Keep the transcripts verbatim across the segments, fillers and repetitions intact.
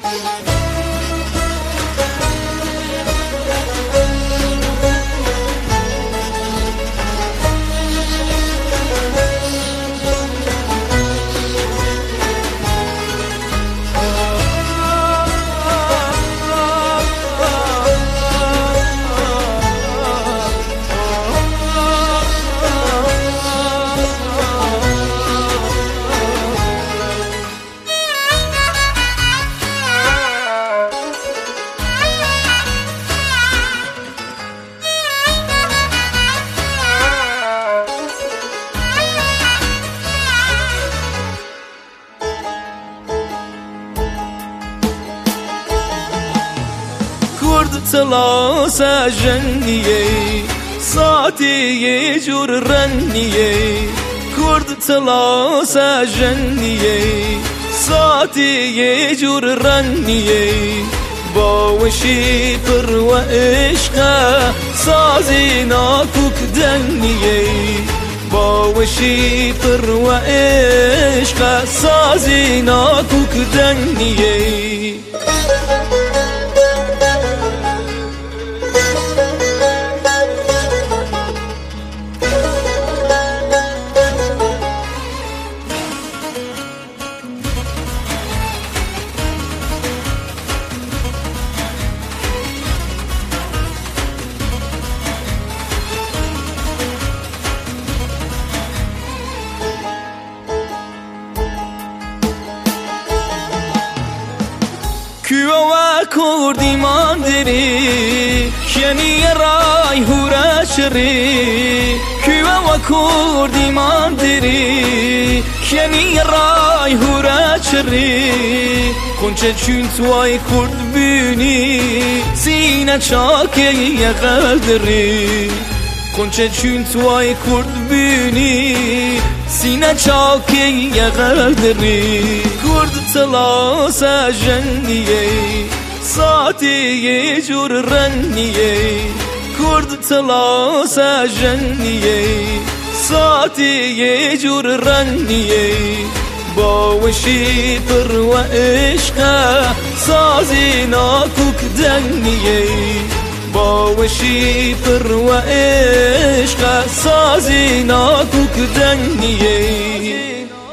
کرد تلاس جنیه ساعتی جور رنیه کرد تلاس جنیه ساعتی جور رنیه باوشی پر و عشق سازی ناکوک دنیه باوشی پر و عشق سازی ناکوک دنیه Küva kurdi mandiri Keni ray hura shri Küva kurdi mandiri Keni ray hura shri Kunche çüntway kurd büni Sine çake yagdri Kunche çüntway kurd büni Sine çake yagdri Kurd تلاس جنیه ساعتی جور رنیه کرد تلاس جنیه ساعتی جور رنیه باوشی پر و عشق سازی ناکوک دنیه باوشی پر و عشق سازی ناکوک دنیه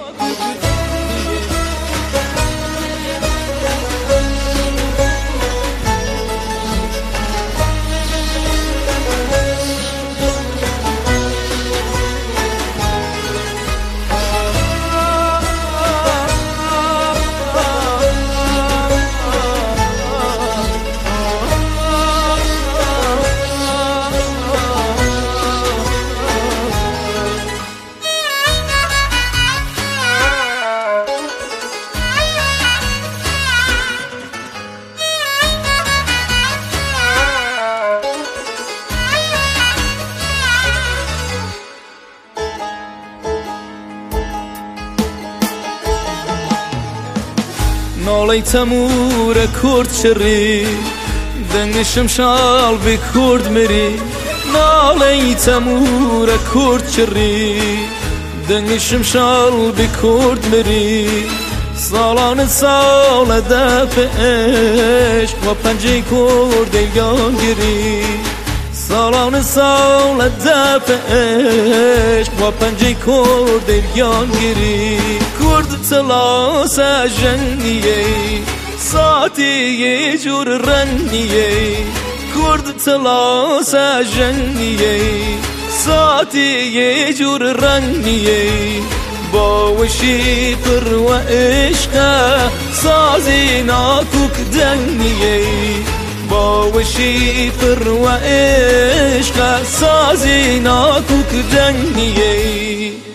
نالی تمور کرد شری دنگشم شال بی کرد مری نالی تمور کرد شری دنگشم شال بی کرد مری سالان سال دفع عشق و پنجه کرد دیگان گری سالان سال دفع عشق و پنجه کرد دیگان گری کرد تلاس جنیه ساعتی جور رنیه کرد تلاس جنیه ساعتی جور رنیه باوشی پر و عشق سازی ناکوک دنیه باوشی پر و عشق سازی ناکوک دنیه